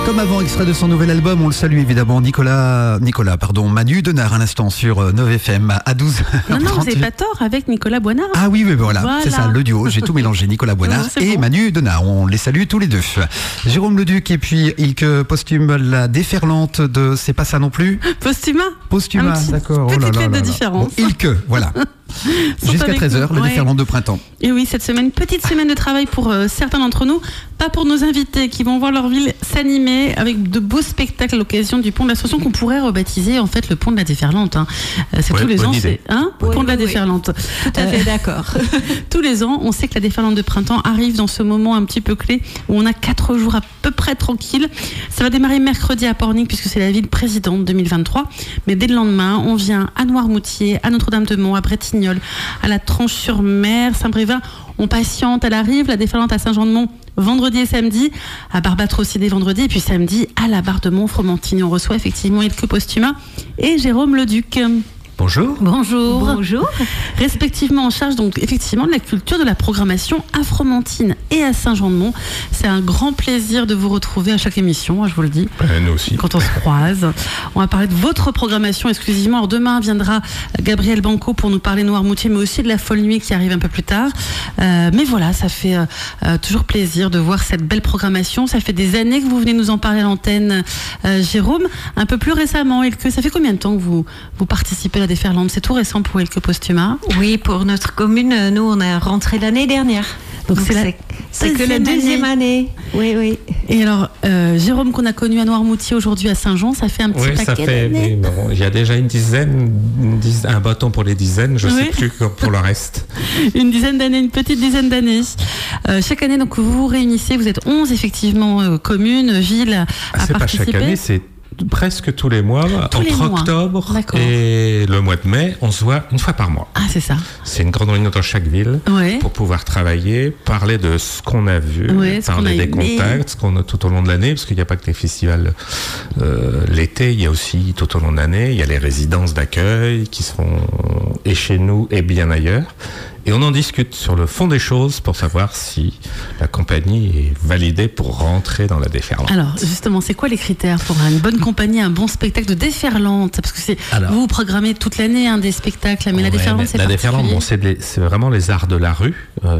Comme avant, extrait de son nouvel album, on le salue évidemment, Manu Denard à l'instant sur 9FM à 12h. Non, vous n'avez pas tort, avec Nicolas Boinard. Ah oui, voilà, c'est ça, le duo, j'ai tout mélangé, Nicolas Boinard et bon. Manu Denard, on les salue tous les deux. Jérôme Leduc et puis Ilke Posthume, la déferlante de C'est pas ça non plus. Postuma, d'accord. Petite lettre de différence. Bon, Ilke, voilà. Jusqu'à 13h, la déferlante de printemps. Et oui, cette semaine, petite semaine de travail pour certains d'entre nous, pas pour nos invités qui vont voir leur ville s'animer avec de beaux spectacles à l'occasion du pont de l'Ascension qu'on pourrait rebaptiser en fait le pont de la déferlante. C'est tous les ans, c'est pont de la déferlante. Tout à fait d'accord. Tous les ans, on sait que la déferlante de printemps arrive dans ce moment un petit peu clé où on a 4 jours à peu près tranquilles. Ça va démarrer mercredi à Pornic puisque c'est la ville présidente 2023. Mais dès le lendemain, on vient à Noirmoutier, à Notre-Dame-de-Mont, à Bretignolles, à la Tranche-sur-Mer, Saint-Brévin. On patiente, elle arrive, la déferlante à Saint-Jean-de-Mont vendredi et samedi, à Barbatrosside vendredi, et puis samedi à la Barre de Mont-Fromentine. On reçoit effectivement Ilke Postuma et Jérôme Leduc. Bonjour. Respectivement en charge donc effectivement de la culture de la programmation à Fromentine et à Saint-Jean-de-Mont. C'est un grand plaisir de vous retrouver à chaque émission, je vous le dis. Nous aussi. Quand on se croise. On va parler de votre programmation exclusivement. Alors demain viendra Gabriel Banco pour nous parler Noirmoutier, mais aussi de la Folle Nuit qui arrive un peu plus tard. Mais voilà, ça fait toujours plaisir de voir cette belle programmation. Ça fait des années que vous venez nous en parler à l'antenne, Jérôme. Un peu plus récemment, Ilke, ça fait combien de temps que vous participez à la déferlante? C'est tout récent pour Ilke Postuma. Oui, pour notre commune, nous on a rentré l'année dernière. Donc c'est que la deuxième année. Oui. Et alors, Jérôme qu'on a connu à Noirmoutier, aujourd'hui à Saint-Jean, ça fait un petit paquet d'années. Il y a déjà un bâton pour les dizaines, je ne sais plus pour le reste. Une petite dizaine d'années. Chaque année, donc, vous vous réunissez, vous êtes 11 effectivement, communes, villes à c'est participer. Pas chaque année, c'est presque tous les mois, octobre et le mois de mai, on se voit une fois par mois. Ah, c'est ça. C'est une grande réunion dans chaque ville pour pouvoir travailler, parler de ce qu'on a vu, parler des contacts, ce qu'on a tout au long de l'année, parce qu'il n'y a pas que les festivals l'été, il y a aussi tout au long de l'année, il y a les résidences d'accueil qui se font et chez nous et bien ailleurs. Et on en discute sur le fond des choses pour savoir si la compagnie est validée pour rentrer dans la déferlante. Alors, justement, c'est quoi les critères pour une bonne compagnie, un bon spectacle de déferlante? Parce que vous programmez toute l'année des spectacles, mais la déferlante, c'est particulier. La déferlante, c'est vraiment les arts de la rue,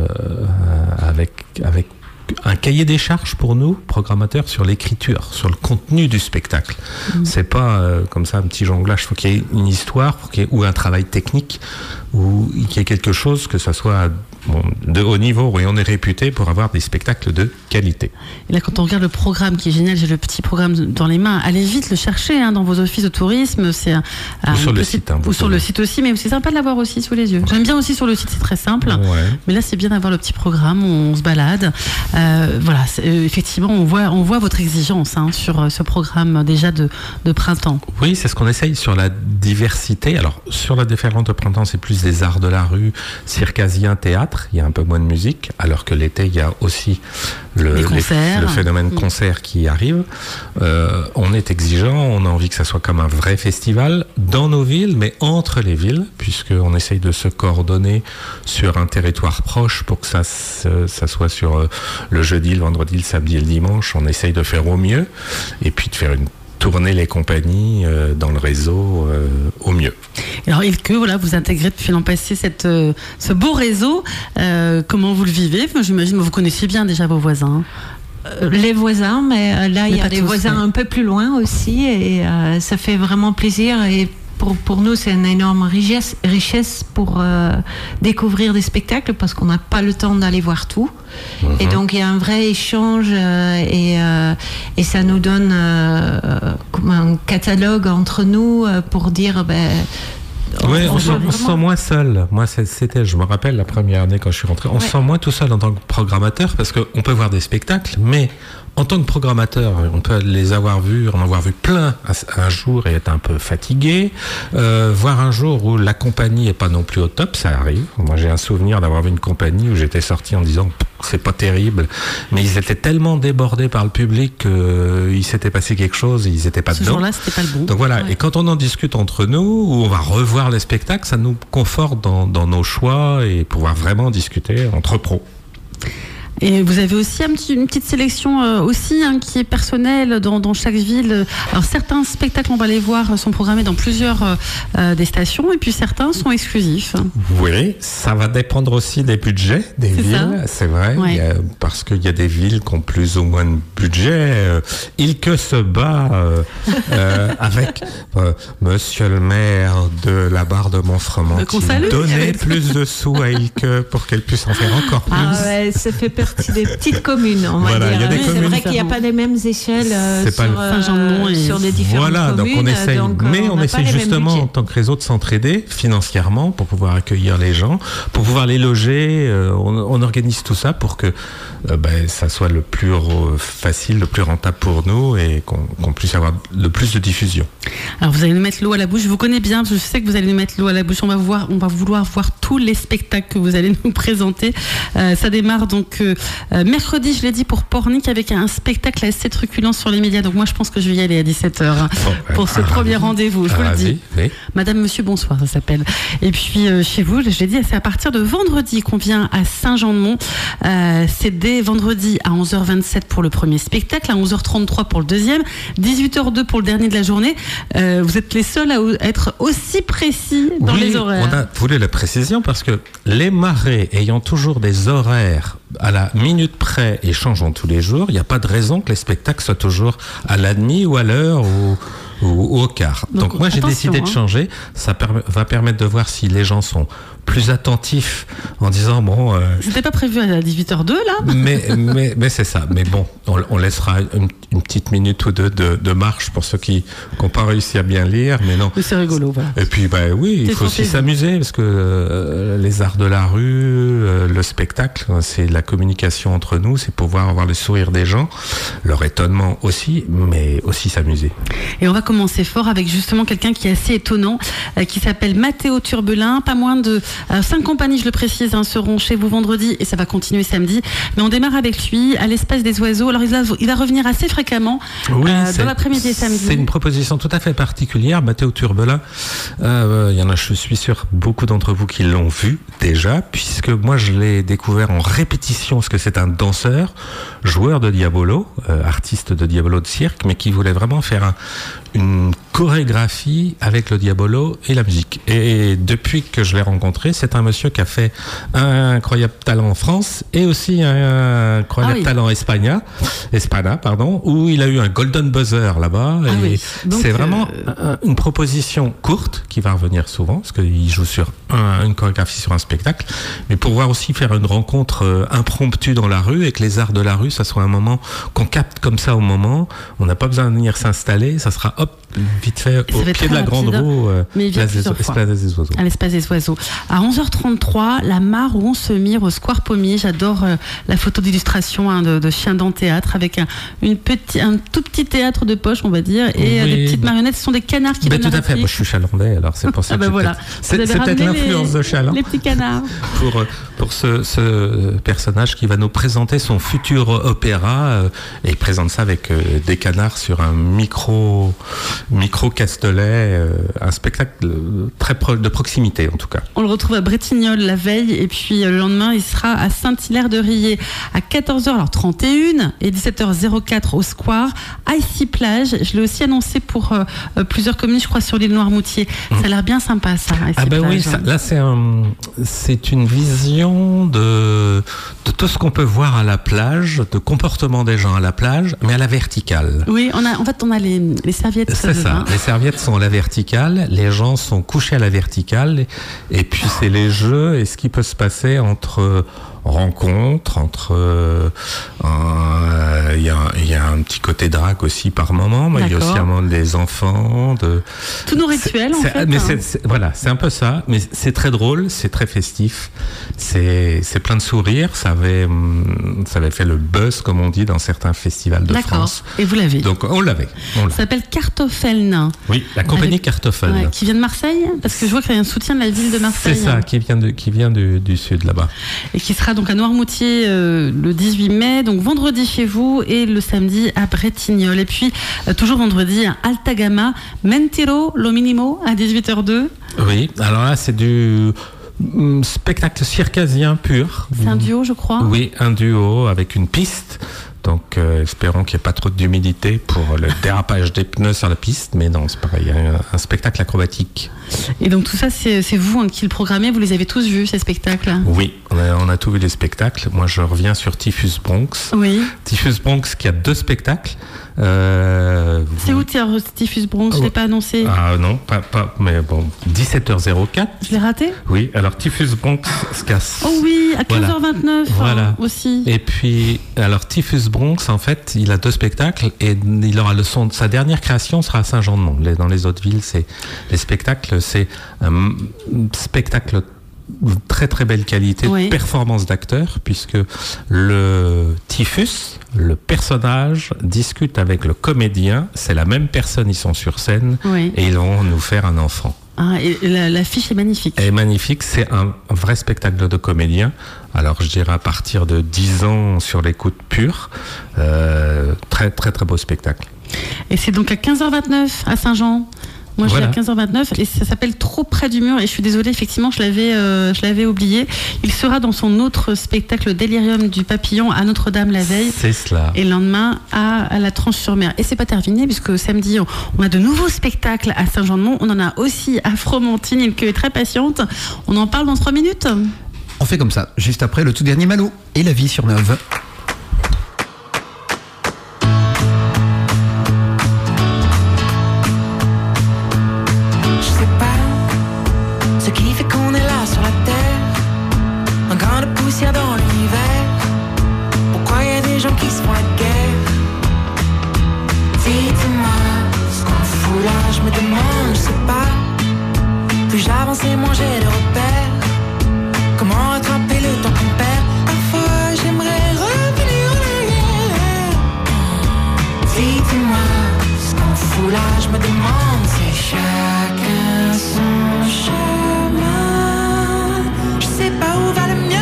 avec un cahier des charges pour nous, programmateurs, sur l'écriture, sur le contenu du spectacle. C'est pas comme ça un petit jonglage. Il faut qu'il y ait une histoire, ou un travail technique, ou qu'il y ait quelque chose, que ça soit de haut niveau, où on est réputé pour avoir des spectacles de qualité. Et là, quand on regarde le programme qui est génial, j'ai le petit programme dans les mains, allez vite le chercher dans vos offices de tourisme. C'est ou sur le site. Ou sur le site aussi, mais c'est sympa de l'avoir aussi sous les yeux. J'aime bien aussi sur le site, c'est très simple. Mais là, c'est bien d'avoir le petit programme, on se balade. Voilà, effectivement, on voit votre exigence sur ce programme déjà de printemps. Oui, c'est ce qu'on essaye sur la diversité. Alors, sur la déferlante de printemps, c'est plus des arts de la rue, circasien, théâtre. Il y a un peu moins de musique, alors que l'été, il y a aussi le phénomène concert qui arrive. On est exigeant, on a envie que ça soit comme un vrai festival dans nos villes, mais entre les villes, puisqu'on essaye de se coordonner sur un territoire proche pour que ça soit sur le jeudi, le vendredi, le samedi et le dimanche. On essaye de faire au mieux, et puis de faire tourner les compagnies dans le réseau au mieux. Alors Ilke, vous intégrez depuis l'an passé ce beau réseau. Comment vous le vivez? J'imagine que vous connaissez bien déjà vos voisins. Les voisins, mais là il y a des voisins un peu plus loin aussi, et ça fait vraiment plaisir. Et pour nous, c'est une énorme richesse pour découvrir des spectacles, parce qu'on n'a pas le temps d'aller voir tout. Et donc, il y a un vrai échange et ça nous donne comme un catalogue entre nous pour dire... on se sent moins seul. Moi, je me rappelle la première année quand je suis rentré, on se sent moins tout seul en tant que programmateur, parce qu'on peut voir des spectacles, mais en tant que programmateur, on peut les avoir vus, en avoir vu plein un jour et être un peu fatigué, voir un jour où la compagnie est pas non plus au top, ça arrive. Moi, j'ai un souvenir d'avoir vu une compagnie où j'étais sorti en disant c'est pas terrible, mais ils étaient tellement débordés par le public qu'il s'était passé quelque chose, ils étaient pas dedans. Ce jour-là, c'était pas le bon. Donc voilà, et quand on en discute entre nous, où on va revoir les spectacles, ça nous conforte dans nos choix et pouvoir vraiment discuter entre pros. Et vous avez aussi une petite sélection aussi qui est personnelle dans chaque ville. Alors certains spectacles, on va les voir, sont programmés dans plusieurs des stations et puis certains sont exclusifs. Oui, ça va dépendre aussi des budgets des villes, c'est vrai, parce qu'il y a des villes qui ont plus ou moins de budget. Ilke se bat avec Monsieur le maire de la Barre de Montfremont qui donnait plus de sous à Ilke pour qu'elle puisse en faire encore plus. Ah ouais, ça fait partie des petites communes, on va dire. C'est vrai qu'il n'y a pas les mêmes échelles sur les différentes communes. Donc on essaye, on essaye justement en tant que réseau de s'entraider financièrement pour pouvoir accueillir les gens, pour pouvoir les loger. On organise tout ça pour que ça soit le plus facile, le plus rentable pour nous et qu'on puisse avoir le plus de diffusion. Alors vous allez nous mettre l'eau à la bouche. Je vous connais bien, je sais que vous allez nous mettre l'eau à la bouche. On va vouloir voir tous les spectacles que vous allez nous présenter. Ça démarre donc mercredi, je l'ai dit, pour Pornic avec un spectacle assez truculent sur les médias. Donc moi je pense que je vais y aller à 17h pour ce premier rendez-vous, je vous le dis. Oui. Madame, Monsieur, bonsoir, ça s'appelle. Et puis chez vous, je l'ai dit, c'est à partir de vendredi qu'on vient à Saint-Jean-de-Mont. C'est dès vendredi à 11h27 pour le premier spectacle, à 11h33 pour le deuxième, 18h02 pour le dernier de la journée. Vous êtes les seuls à être aussi précis dans les horaires. On a voulu la précision parce que les marais ayant toujours des horaires à la minute près et changeant tous les jours, il n'y a pas de raison que les spectacles soient toujours à la demi ou à l'heure ou au quart. Donc moi j'ai décidé de changer. Ça va permettre de voir si les gens sont plus attentifs en disant c'était pas prévu à 18h02 là. mais c'est ça. Mais bon, on laissera une petite minute ou deux de marche pour ceux qui n'ont pas réussi à bien lire. Mais non. Mais c'est rigolo. Voilà. Et puis il faut aussi s'amuser parce que les arts de la rue, le spectacle, c'est la communication entre nous, c'est pouvoir avoir le sourire des gens, leur étonnement aussi, mais aussi s'amuser. Et on va commencer fort avec justement quelqu'un qui est assez étonnant, qui s'appelle Mathéo Turbelin. Pas moins de 5 compagnies, je le précise, seront chez vous vendredi et ça va continuer samedi. Mais on démarre avec lui à l'Espace des Oiseaux. Alors il va revenir assez fréquemment dans l'après-midi et samedi. C'est une proposition tout à fait particulière. Mathéo Turbelin, il y en a, je suis sûr, beaucoup d'entre vous qui l'ont vu déjà, puisque moi je l'ai découvert en répétition parce que c'est un danseur, joueur de diabolo, artiste de diabolo de cirque, mais qui voulait vraiment faire une chorégraphie avec le diabolo et la musique. Et depuis que je l'ai rencontré, c'est un monsieur qui a fait un incroyable talent en France et aussi un incroyable talent Espana, où il a eu un Golden Buzzer là-bas. Donc, c'est vraiment une proposition courte qui va revenir souvent, parce qu'il joue sur une chorégraphie sur un spectacle, mais pour pouvoir aussi faire une rencontre impromptue dans la rue et que les arts de la rue, ça soit un moment qu'on capte comme ça au moment. On n'a pas besoin de venir s'installer, ça sera vite fait au pied de la grande roue, à l'Espace des Oiseaux. À 11h33, la mare où on se mire au Square Pommier. J'adore la photo d'illustration de Chien dans théâtre avec un tout petit théâtre de poche, on va dire, et des petites marionnettes. Ce sont des canards qui donnent tout à fait. Moi, je suis chalandais, alors c'est pour ça que c'est peut-être l'influence de Chaland. Les petits canards. Pour ce personnage qui va nous présenter son futur opéra, et il présente ça avec des canards sur un micro Castelet, un spectacle très de proximité en tout cas. On le retrouve à Bretignolles la veille et puis le lendemain il sera à Saint-Hilaire-de-Riez à 14h31 et 17h04 au Square. Ici Plage, je l'ai aussi annoncé pour plusieurs communes, je crois sur l'île Noirmoutier. Ça a l'air bien sympa ça. Là c'est une vision de tout ce qu'on peut voir à la plage, de comportement des gens à la plage, mais à la verticale. Oui, on a les serviettes. C'est ça, les serviettes sont à la verticale, les gens sont couchés à la verticale, et puis c'est les jeux et ce qui peut se passer entre rencontres, il y a un petit côté drague aussi par moment, mais il y a aussi un moment des enfants, tous nos rituels en fait. Mais c'est un peu ça, mais c'est très drôle, c'est très festif, c'est plein de sourires, ça avait fait le buzz comme on dit dans certains festivals de France. Et vous l'avez. Donc on l'avait. Ça s'appelle Kartoffeln. Oui, la compagnie Kartoffeln. Qui vient de Marseille, parce que je vois qu'il y a un soutien de la ville de Marseille. C'est ça, qui vient du sud là-bas. Et qui sera donc à Noirmoutier le 18 mai, donc vendredi chez vous et le samedi à Bretignolles. Et puis toujours vendredi à Altagamma, Mentiro lo minimo à 18h02. Oui, alors là c'est du spectacle circasien pur. C'est un duo, je crois. Oui, un duo avec une piste. Donc, espérons qu'il n'y ait pas trop d'humidité pour le dérapage des pneus sur la piste. Mais non, c'est pareil, un spectacle acrobatique. Et donc, tout ça, c'est vous qui le programmez. Vous les avez tous vus, ces spectacles? Oui, on a tous vu les spectacles. Moi, je reviens sur Typhus Bronx. Oui. Typhus Bronx qui a 2 spectacles. C'est où Typhus Bronx? Je ne l'ai pas annoncé. Ah non, pas, mais bon, 17h04. Je l'ai raté? Oui, alors Typhus Bronx se casse. Oh oui, à 15h29 voilà. Aussi. Et puis, alors Typhus Bronx, en fait, il a 2 spectacles et il aura sa dernière création sera à Saint-Jean-de-Mont. Dans les autres villes, les spectacles, c'est un spectacle très très belle qualité de performance d'acteur, puisque le Typhus, le personnage, discute avec le comédien, c'est la même personne, ils sont sur scène et ils vont nous faire un enfant. Ah, et l'affiche est magnifique. Elle est magnifique, c'est un vrai spectacle de comédien. Alors je dirais à partir de 10 ans sur l'écoute pure, très très très beau spectacle. Et c'est donc à 15h29 à Saint-Jean. Moi, je suis à 15h29 et ça s'appelle Trop près du mur. Et je suis désolée, effectivement, je l'avais oublié. Il sera dans son autre spectacle Délirium du papillon à Notre-Dame la veille. C'est cela. Et le lendemain à la Tranche-sur-Mer. Et c'est pas terminé puisque samedi, on a de nouveaux spectacles à Saint-Jean-de-Mont. On en a aussi à Fromentine. Il est très patiente. On en parle dans 3 minutes. On fait comme ça, juste après le tout dernier Malo et la vie sur Neuve. Dans l'univers, pourquoi y a des gens qui se font la guerre? Dites-moi ce qu'on fout là, je me demande, je sais pas. Plus j'avance et moins j'ai de repères. Comment rattraper le temps qu'on perd? Parfois j'aimerais revenir en arrière. Dites-moi ce qu'on fout là, je me demande. C'est chacun son chemin. Je sais pas où va le mien.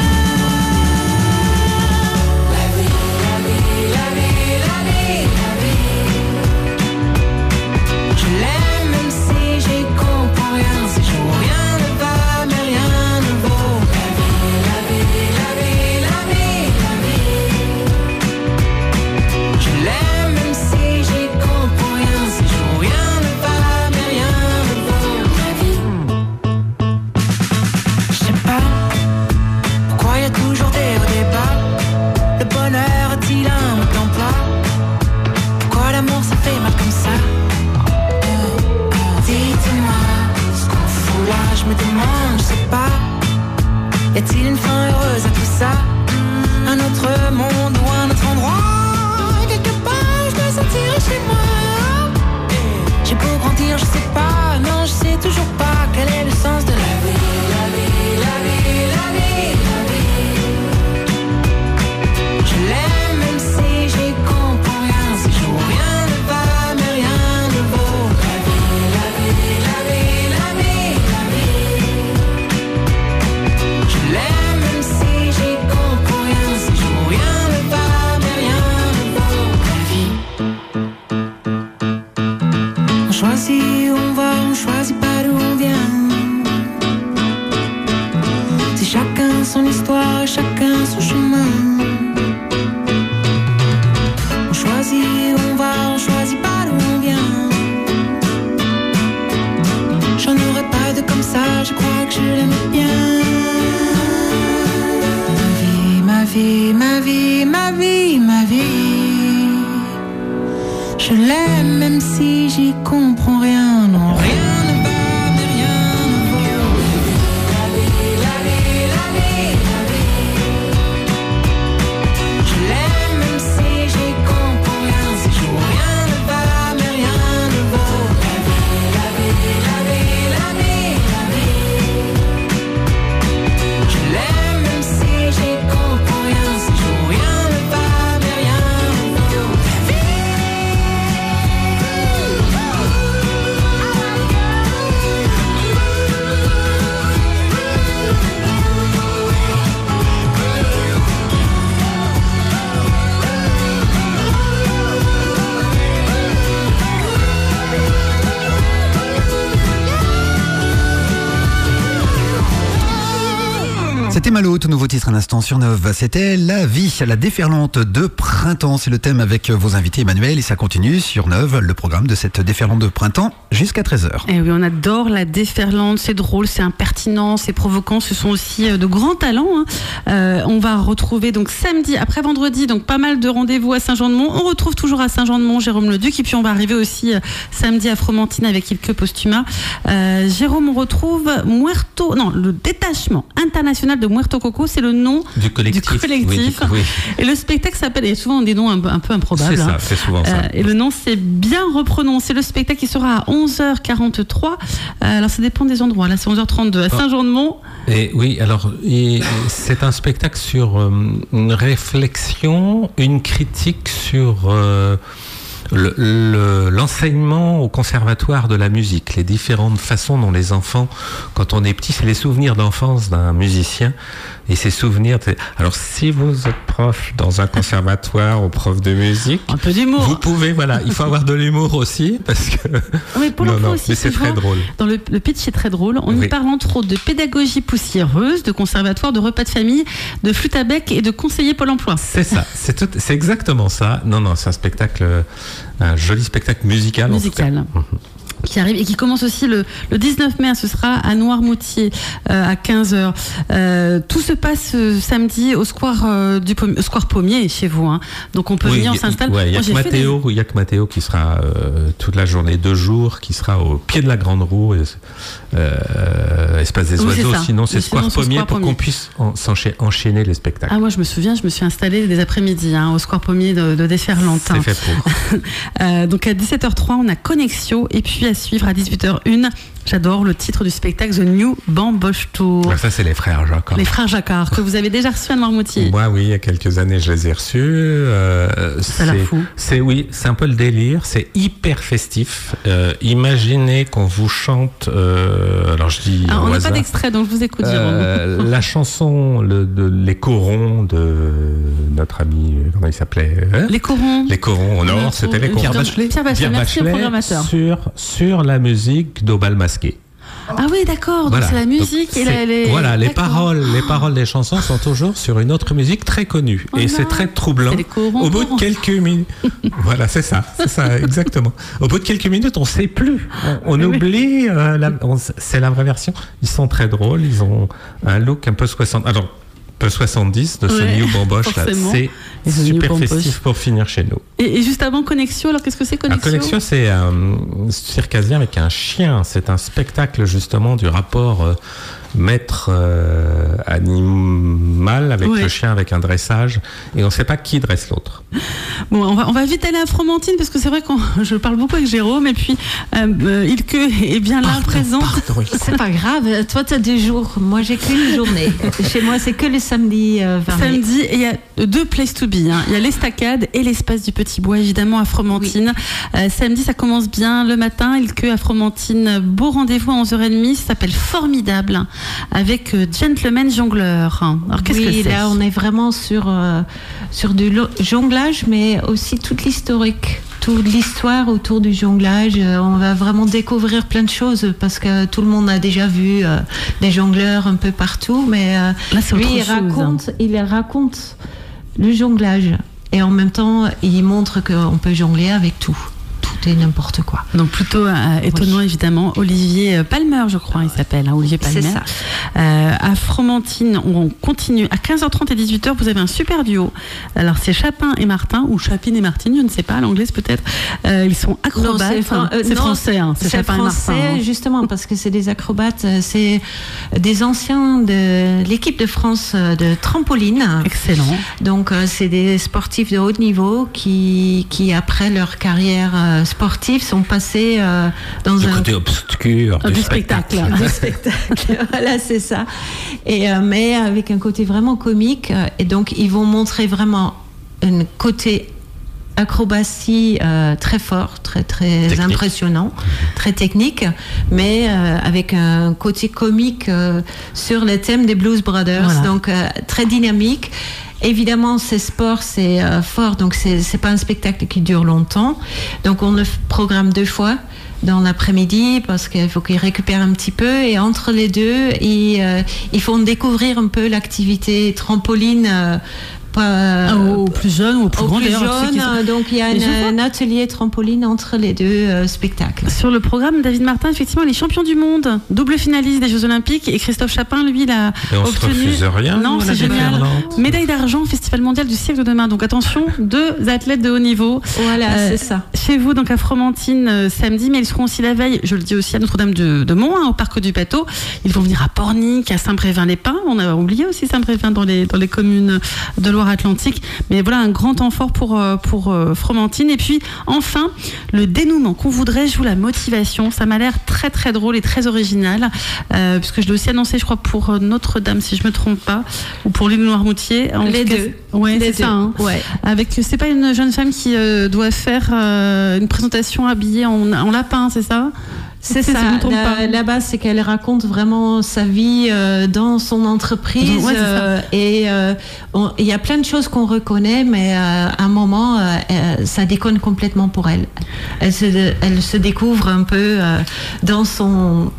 Y a-t-il une fin heureuse à tout ça? Un autre monde ou un autre endroit? Quelque part je me sentirai chez moi. J'ai beau grandir, je sais pas, non je sais toujours pas quel est le sens de la vie. La vie, la vie, la vie, la vie. Je l'aime même si j'y comprends rien. Si je vois rien ne va, mais rien ne vaut. La vie, la vie, la vie, la vie, la vie. Je l'aime même si j'y comprends rien. Si je vois rien ne va, mais rien ne vaut. La vie. On choisit où on va, on choisit pas d'où on vient. C'est chacun son histoire, chacun son chemin. On choisit où on va, on choisit pas d'où on vient. J'en aurais pas de comme ça, je crois que je l'aime bien. Ma vie, ma vie, ma vie, ma vie. Je l'aime même si j'y comprends rien. Non, rien ne va, mais rien ne vaut. La vie, la vie, la vie, la vie. Je l'aime même si j'y comprends rien. Si je vois rien ne va, mais rien ne vaut. La vie, la vie, la vie, la vie, la vie. Je l'aime même si j'y comprends rien. Si je vois rien ne va, mais rien ne vaut. La vie. C'était Malo, tout nouveau titre un instant sur Neuve. C'était La vie, la déferlante de printemps. C'est le thème avec vos invités Emmanuel et ça continue sur Neuve, le programme de cette déferlante de printemps jusqu'à 13h. Et oui, on adore la déferlante, c'est drôle, c'est impertinent, c'est provoquant, ce sont aussi de grands talents. On va retrouver donc samedi, après vendredi, donc pas mal de rendez-vous à Saint-Jean-de-Mont. On retrouve toujours à Saint-Jean-de-Mont Jérôme Leduc et puis on va arriver aussi samedi à Fromentine avec Ilke Postuma. Jérôme, on retrouve le détachement international de Muerto Coco, c'est le nom du collectif. Oui. Et le spectacle s'appelle, il y a souvent des noms un peu improbables. C'est ça, c'est souvent ça. Et le nom, c'est bien reprononcé. Le spectacle qui sera à 11h43. Alors ça dépend des endroits. Là, c'est 11h32 à Saint-Jean-de-Mont. Et oui, alors c'est un spectacle sur une réflexion, une critique sur l'enseignement au conservatoire de la musique, les différentes façons dont les enfants, quand on est petit, c'est les souvenirs d'enfance d'un musicien et ces souvenirs. Alors si vous êtes prof dans un conservatoire ou prof de musique, un peu d'humour. Vous pouvez, il faut avoir de l'humour aussi parce que. Mais pour aussi, mais c'est très drôle. Dans le pitch est très drôle. On y parle entre autres de pédagogie poussiéreuse, de conservatoire, de repas de famille, de flûte à bec et de conseiller Pôle Emploi. C'est ça, c'est exactement ça. Non, c'est un spectacle. Un joli spectacle musical. Qui arrive et qui commence aussi le 19 mai, ce sera à Noirmoutier à 15h. Tout se passe samedi au square square Pommier chez vous. Donc on peut venir, on s'installe. Il y a que Mathéo qui sera toute la journée, 2 jours, qui sera au pied de la Grande Roue, Espace des Oiseaux. Sinon c'est Square Pommier pour qu'on puisse enchaîner les spectacles. Ah, moi je me souviens, je me suis installée des après-midi au square Pommier de Déferlante. C'est fait pour. Donc à 17h03 on a Connexio et puis à suivre à 18h01. J'adore le titre du spectacle The New Bamboche Tour. Ça, c'est les frères Jacquard. Les frères Jacquard, que vous avez déjà reçus à Noirmoutier. Moi, oui, il y a quelques années, je les ai reçus. Ça l'a fou. C'est un peu le délire. C'est hyper festif. Imaginez qu'on vous chante. Alors, je dis. On n'a pas d'extrait, donc je vous écoute. La chanson, les corons de notre ami, comment il s'appelait Les corons. Les corons au Nord, c'était les corons. Pierre Bachelet, merci au programmateur. Sur la musique d'Aubal Masqué. Ah oui, d'accord. Donc c'est la musique les paroles des chansons sont toujours sur une autre musique très connue et c'est très troublant. Au bout de quelques minutes, voilà, c'est ça, exactement. Au bout de quelques minutes, on sait plus, on oublie. C'est la vraie version. Ils sont très drôles, ils ont un look un peu 60. Alors 70 de ce New Bamboche là, c'est super festif pour finir chez nous. Et juste avant Connexio, alors qu'est-ce que c'est Connexio ? Connexio, c'est un circasien avec un chien. C'est un spectacle justement du rapport maître animal avec le chien, avec un dressage, et on ne sait pas qui dresse l'autre. Bon, on va vite aller à Fromentine parce que c'est vrai que je parle beaucoup avec Jérôme et puis Ilke est bien là présent. C'est pas grave, toi tu as 2 jours, moi j'ai qu'une journée. Chez moi c'est que le samedi. Samedi, et il y a 2 places to be. Il y a l'Estacade et l'espace du Petit Bois évidemment à Fromentine. Samedi ça commence bien le matin, Ilke à Fromentine, beau rendez-vous à 11h30, ça s'appelle Formidable. Avec Gentleman Jongleur. Alors qu'est-ce que c'est ? Là on est vraiment sur du jonglage, mais aussi toute l'historique, toute l'histoire autour du jonglage. On va vraiment découvrir plein de choses parce que tout le monde a déjà vu des jongleurs un peu partout, mais là, lui il raconte le jonglage et en même temps il montre qu'on peut jongler avec tout et n'importe quoi. Donc plutôt étonnant évidemment. Olivier Palmer, je crois, il s'appelle, Olivier Palmer. C'est ça. À Fromentine, on continue. À 15h30 et 18h, vous avez un super duo. Alors c'est Chapin et Martin, ou Chapine et Martine, je ne sais pas, à l'anglaise peut-être. Ils sont acrobates. C'est français, c'est Chapin et Martin. Justement, parce que c'est des acrobates. C'est des anciens de l'équipe de France de trampoline. Excellent. Donc c'est des sportifs de haut niveau qui après leur carrière sportifs sont passés dans un côté obscur du spectacle. Voilà, c'est ça. Et mais avec un côté vraiment comique. Et donc ils vont montrer vraiment un côté acrobatie très fort, très technique. Impressionnant, très technique, mais avec un côté comique sur le thème des Blues Brothers, donc très dynamique. Évidemment, c'est sport, c'est fort, donc c'est pas un spectacle qui dure longtemps. Donc on le programme 2 fois dans l'après-midi parce qu'il faut qu'ils récupèrent un petit peu, et entre les deux, ils font découvrir un peu l'activité trampoline. Aux plus jeunes ou aux plus grands. Donc il y a un atelier trampoline entre les deux spectacles. Sur le programme, David Martin, effectivement, les champions du monde, double finaliste des Jeux Olympiques, et Christophe Chapin, lui, il a obtenu. Se refuse rien. Non, c'est génial. Médaille d'argent au Festival mondial du siècle de demain. Donc attention, 2 athlètes de haut niveau. Voilà, c'est ça. Chez vous, donc à Fromentine samedi, mais ils seront aussi la veille, je le dis aussi, à Notre-Dame de Mont, au parc du Bateau. Ils vont venir à Pornic, à Saint-Brévin-les-Pins. On a oublié aussi Saint-Brévin dans les communes de Atlantique, mais voilà un grand temps fort pour Fromentine. Et puis enfin le dénouement qu'on voudrait, je vous la motivation, ça m'a l'air très très drôle et très original, puisque je l'ai aussi annoncé, je crois, pour Notre-Dame, si je me trompe pas, ou pour l'île Noirmoutier. Les deux. Ouais, c'est ça. Hein. Ouais. Avec, c'est pas une jeune femme qui doit faire une présentation habillée en lapin, c'est ça? C'est ça. La base, c'est qu'elle raconte vraiment sa vie dans son entreprise. Et il y a plein de choses qu'on reconnaît, mais à un moment, ça déconne complètement pour elle. Elle se découvre un peu dans son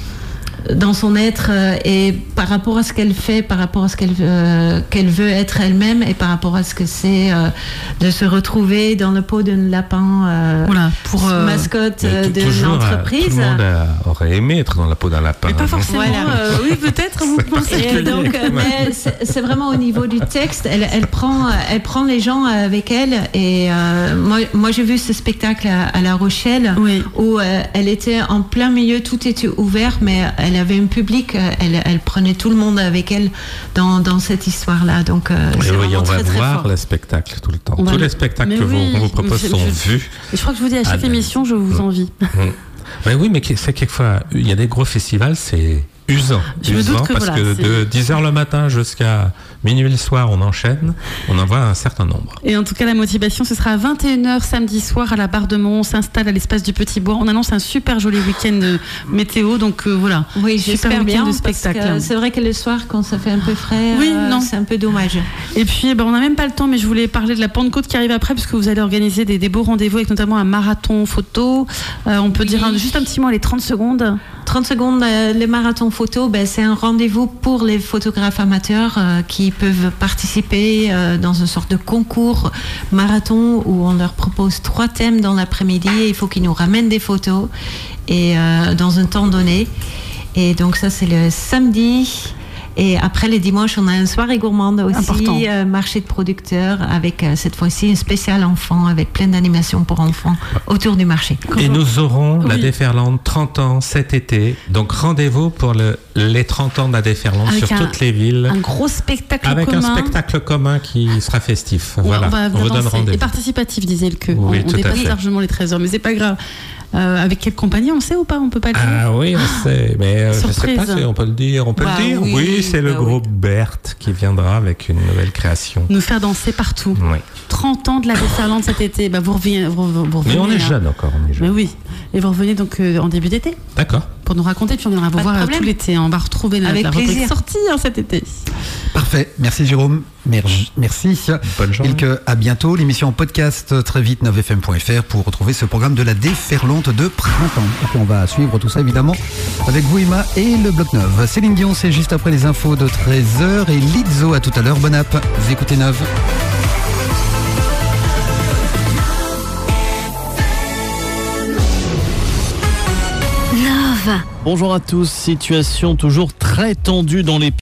être, et par rapport à ce qu'elle fait, par rapport à ce qu'elle veut être elle-même, et par rapport à ce que c'est de se retrouver dans le pot d'un lapin, pour mascotte de l'entreprise. Tout le monde aurait aimé être dans la peau d'un lapin. Mais pas forcément. Oui, peut-être, vous pensez. Donc, mais c'est vraiment au niveau du texte. Elle prend les gens avec elle. Et moi, j'ai vu ce spectacle à La Rochelle, où elle était en plein milieu, tout était ouvert, mais elle avait un public, elle prenait tout le monde avec elle dans cette histoire-là. Donc, c'est vraiment on va très, très voir fort. Les spectacles tout le temps. Tous les spectacles qu'on vous propose sont vus. Et je crois que je vous dis à chaque émission, je vous envie. Mais oui, mais c'est quelquefois, il y a des gros festivals, c'est usant. Je me doute que parce que de 10h le matin jusqu'à minuit le soir, on enchaîne, on en voit un certain nombre. Et en tout cas, la motivation, ce sera à 21h samedi soir à la Barre de Mont. On s'installe à l'espace du Petit Bois. On annonce un super joli week-end météo, donc voilà. Oui, j'espère bien, parce que c'est vrai que le soir, quand ça fait un peu frais, c'est un peu dommage. Et puis, on n'a même pas le temps, mais je voulais parler de la Pentecôte qui arrive après, puisque vous allez organiser des beaux rendez-vous avec notamment un marathon photo. On peut dire juste un petit mot, les 30 secondes. 30 secondes, le marathon photo, c'est un rendez-vous pour les photographes amateurs qui peuvent participer dans une sorte de concours marathon où on leur propose 3 thèmes dans l'après-midi et il faut qu'ils nous ramènent des photos et dans un temps donné. Et donc ça, c'est le samedi. Et après, les dimanches, on a une soirée gourmande aussi, marché de producteurs, avec cette fois-ci un spécial enfant, avec plein d'animations pour enfants autour du marché. Et nous aurons la Déferlante 30 ans cet été. Donc rendez-vous pour les 30 ans de la Déferlante sur toutes les villes. Un gros spectacle commun. Avec un spectacle commun qui sera festif. Voilà, on vous donne rendez-vous. Et participatif, disait le que. Oui, on dépasse largement les 13 heures, mais c'est pas grave. Avec quelle compagnie, on sait ou pas? On peut pas le dire. Ah oui, on sait, mais je sais pas si on peut le dire. On peut le dire. Oui, c'est le groupe Berthe qui viendra avec une nouvelle création. Nous faire danser partout. Oui. 30 ans de la Déferlante cet été. Vous revenez. Mais on est jeune encore. Mais oui. Et vous revenez donc en début d'été. D'accord. Pour nous raconter, puis on viendra vous voir tout l'été. On va retrouver la rubrique sortie cet été. Parfait. Merci Jérôme. Merci. Bonne journée. À bientôt. L'émission en podcast très vite, 9fm.fr pour retrouver ce programme de la Déferlante de printemps. Et puis on va suivre tout ça évidemment avec vous, Emma, et le Bloc 9. Céline Dion, c'est juste après les infos de 13h et Lizzo à tout à l'heure. Bonne app. Vous écoutez 9. Bonjour à tous, situation toujours très tendue dans les